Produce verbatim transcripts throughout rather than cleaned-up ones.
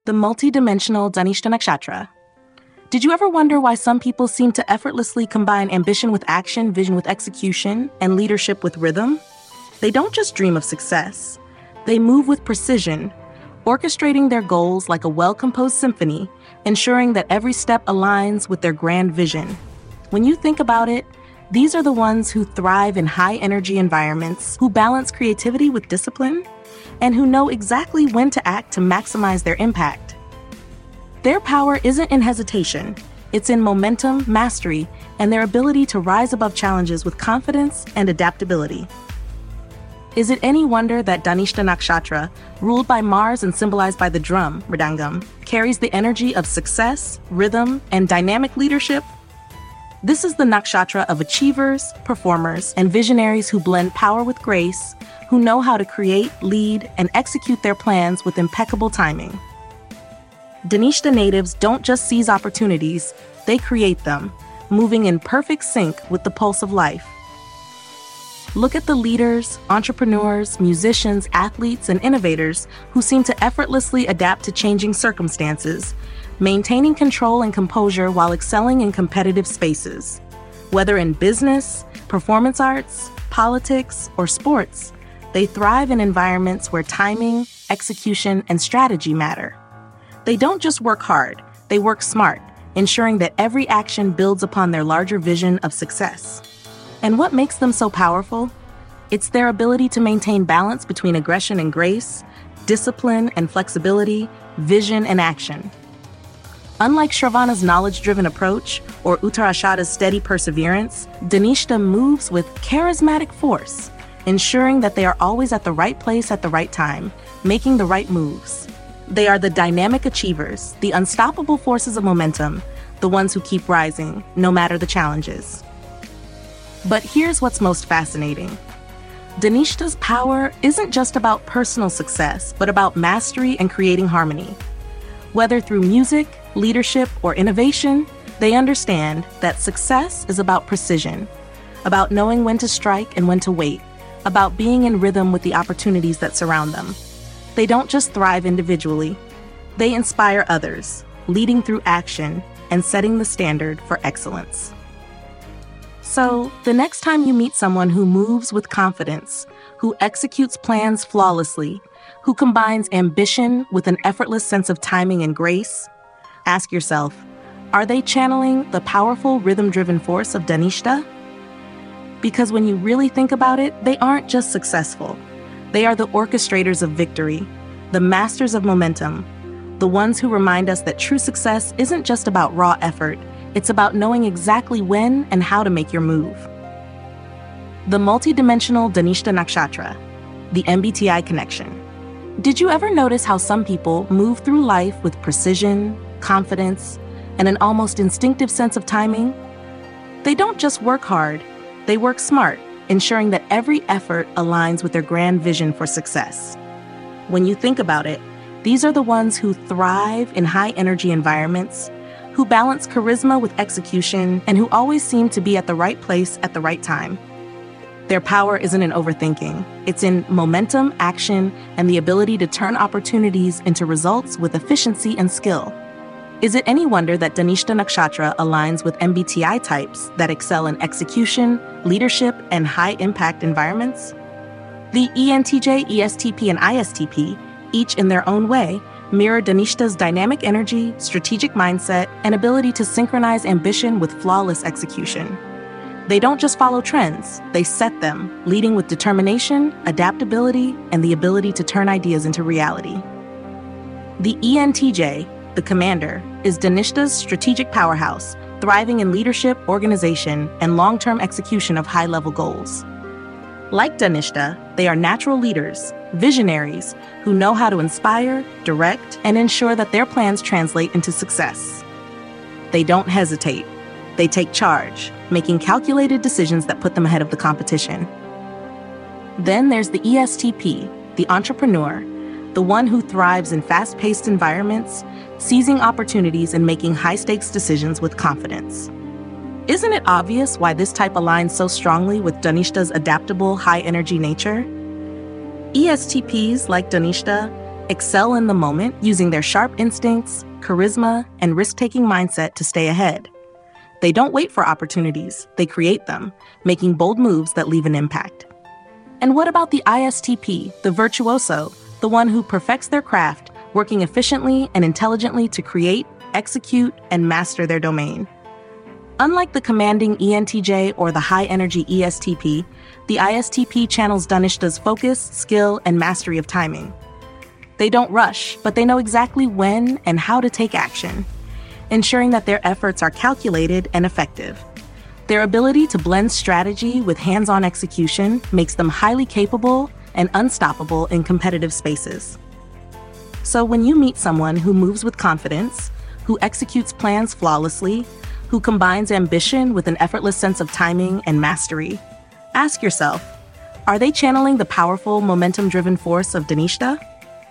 The multidimensional Dhanishta Nakshatra. Did you ever wonder why some people seem to effortlessly combine ambition with action, vision with execution, and leadership with rhythm? They don't just dream of success. They move with precision, orchestrating their goals like a well-composed symphony, ensuring that every step aligns with their grand vision. When you think about it, these are the ones who thrive in high-energy environments, who balance creativity with discipline, and who know exactly when to act to maximize their impact. Their power isn't in hesitation, it's in momentum, mastery, and their ability to rise above challenges with confidence and adaptability. Is it any wonder that Dhanishta Nakshatra, ruled by Mars and symbolized by the drum, Mridangam, carries the energy of success, rhythm, and dynamic leadership? This is the nakshatra of achievers, performers, and visionaries who blend power with grace, who know how to create, lead, and execute their plans with impeccable timing. Dhanishta natives don't just seize opportunities, they create them, moving in perfect sync with the pulse of life. Look at the leaders, entrepreneurs, musicians, athletes, and innovators who seem to effortlessly adapt to changing circumstances, maintaining control and composure while excelling in competitive spaces. Whether in business, performance arts, politics, or sports, they thrive in environments where timing, execution, and strategy matter. They don't just work hard, they work smart, ensuring that every action builds upon their larger vision of success. And what makes them so powerful? It's their ability to maintain balance between aggression and grace, discipline and flexibility, vision and action. Unlike Shravana's knowledge-driven approach or Uttarashada's steady perseverance, Dhanishta moves with charismatic force, ensuring that they are always at the right place at the right time, making the right moves. They are the dynamic achievers, the unstoppable forces of momentum, the ones who keep rising, no matter the challenges. But here's what's most fascinating. Dhanishta's power isn't just about personal success, but about mastery and creating harmony. Whether through music, leadership, or innovation, they understand that success is about precision, about knowing when to strike and when to wait, about being in rhythm with the opportunities that surround them. They don't just thrive individually, they inspire others, leading through action and setting the standard for excellence. So, the next time you meet someone who moves with confidence, who executes plans flawlessly, who combines ambition with an effortless sense of timing and grace, ask yourself, are they channeling the powerful rhythm-driven force of Dhanishta? Because when you really think about it, they aren't just successful. They are the orchestrators of victory, the masters of momentum, the ones who remind us that true success isn't just about raw effort, it's about knowing exactly when and how to make your move. The multidimensional Dhanishta Nakshatra, the M B T I connection. Did you ever notice how some people move through life with precision, confidence, and an almost instinctive sense of timing? They don't just work hard, they work smart, ensuring that every effort aligns with their grand vision for success. When you think about it, these are the ones who thrive in high-energy environments, who balance charisma with execution, and who always seem to be at the right place at the right time. Their power isn't in overthinking. It's in momentum, action, and the ability to turn opportunities into results with efficiency and skill. Is it any wonder that Dhanishta Nakshatra aligns with M B T I types that excel in execution, leadership, and high-impact environments? The E N T J, E S T P, and I S T P, each in their own way, mirror Dhanishta's dynamic energy, strategic mindset, and ability to synchronize ambition with flawless execution. They don't just follow trends, they set them, leading with determination, adaptability, and the ability to turn ideas into reality. The E N T J, the commander, is Dhanishta's strategic powerhouse, thriving in leadership, organization, and long-term execution of high-level goals. Like Dhanishta, they are natural leaders, visionaries, who know how to inspire, direct, and ensure that their plans translate into success. They don't hesitate. They take charge, making calculated decisions that put them ahead of the competition. Then there's the E S T P, the entrepreneur, the one who thrives in fast-paced environments, seizing opportunities and making high-stakes decisions with confidence. Isn't it obvious why this type aligns so strongly with Dhanishta's adaptable, high-energy nature? E S T Ps, like Dhanishta, excel in the moment using their sharp instincts, charisma, and risk-taking mindset to stay ahead. They don't wait for opportunities, they create them, making bold moves that leave an impact. And what about the I S T P, the virtuoso, the one who perfects their craft, working efficiently and intelligently to create, execute, and master their domain? Unlike the commanding E N T J or the high-energy E S T P, the I S T P channels Dhanishta's focus, skill, and mastery of timing. They don't rush, but they know exactly when and how to take action, ensuring that their efforts are calculated and effective. Their ability to blend strategy with hands-on execution makes them highly capable and unstoppable in competitive spaces. So when you meet someone who moves with confidence, who executes plans flawlessly, who combines ambition with an effortless sense of timing and mastery, ask yourself, are they channeling the powerful, momentum-driven force of Dhanishta?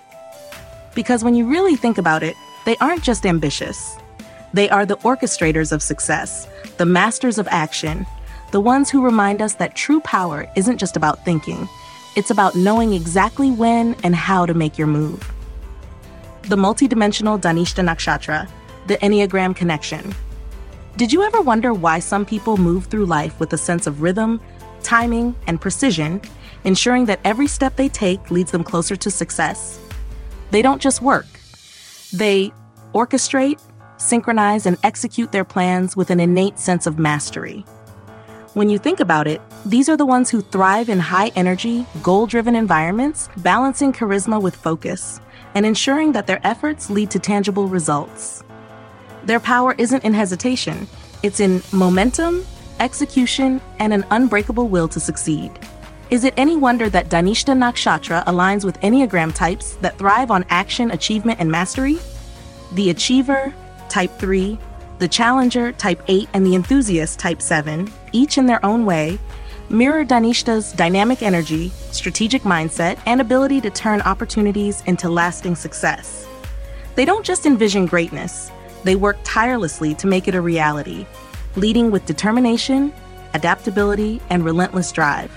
Because when you really think about it, they aren't just ambitious. They are the orchestrators of success, the masters of action, the ones who remind us that true power isn't just about thinking, it's about knowing exactly when and how to make your move. The multidimensional Dhanishta Nakshatra, the Enneagram connection. Did you ever wonder why some people move through life with a sense of rhythm, timing, and precision, ensuring that every step they take leads them closer to success? They don't just work. They orchestrate, synchronize, and execute their plans with an innate sense of mastery. When you think about it, these are the ones who thrive in high-energy, goal-driven environments, balancing charisma with focus, and ensuring that their efforts lead to tangible results. Their power isn't in hesitation, it's in momentum, execution, and an unbreakable will to succeed. Is it any wonder that Dhanishta Nakshatra aligns with Enneagram types that thrive on action, achievement, and mastery? The Achiever, Type three, the Challenger, Type eight, and the Enthusiast, Type seven, each in their own way, mirror Dhanishta's dynamic energy, strategic mindset, and ability to turn opportunities into lasting success. They don't just envision greatness, they work tirelessly to make it a reality, leading with determination, adaptability, and relentless drive.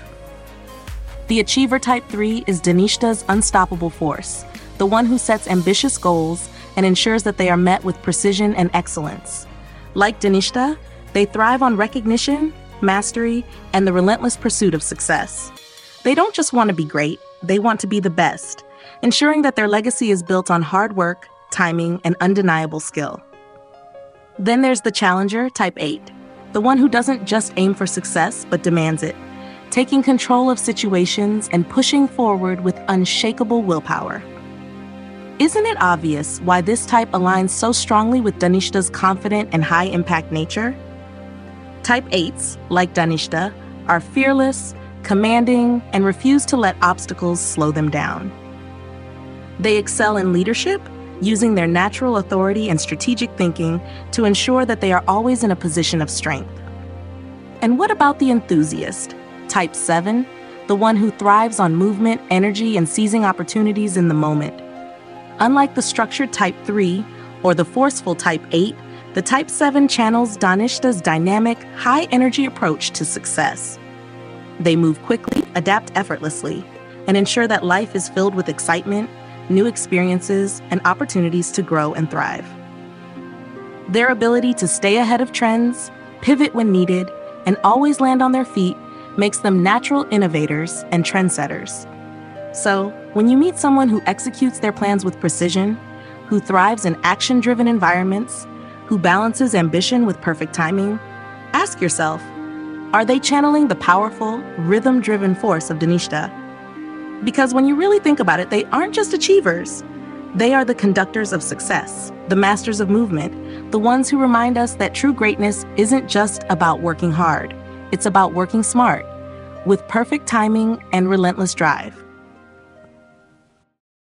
The Achiever Type three is Dhanishta's unstoppable force, the one who sets ambitious goals and ensures that they are met with precision and excellence. Like Dhanishta, they thrive on recognition, mastery, and the relentless pursuit of success. They don't just want to be great, they want to be the best, ensuring that their legacy is built on hard work, timing, and undeniable skill. Then there's the Challenger, Type eight, the one who doesn't just aim for success, but demands it, taking control of situations and pushing forward with unshakable willpower. Isn't it obvious why this type aligns so strongly with Dhanishta's confident and high-impact nature? Type eights, like Dhanishta, are fearless, commanding, and refuse to let obstacles slow them down. They excel in leadership, using their natural authority and strategic thinking to ensure that they are always in a position of strength. And what about the Enthusiast, Type seven, the one who thrives on movement, energy, and seizing opportunities in the moment? Unlike the structured Type three or the forceful Type eight, the Type seven channels Dhanishta's dynamic, high-energy approach to success. They move quickly, adapt effortlessly, and ensure that life is filled with excitement, new experiences, and opportunities to grow and thrive. Their ability to stay ahead of trends, pivot when needed, and always land on their feet makes them natural innovators and trendsetters. So, when you meet someone who executes their plans with precision, who thrives in action-driven environments, who balances ambition with perfect timing, ask yourself, are they channeling the powerful, rhythm-driven force of Dhanishta? Because when you really think about it, they aren't just achievers. They are the conductors of success, the masters of movement, the ones who remind us that true greatness isn't just about working hard. It's about working smart, with perfect timing and relentless drive.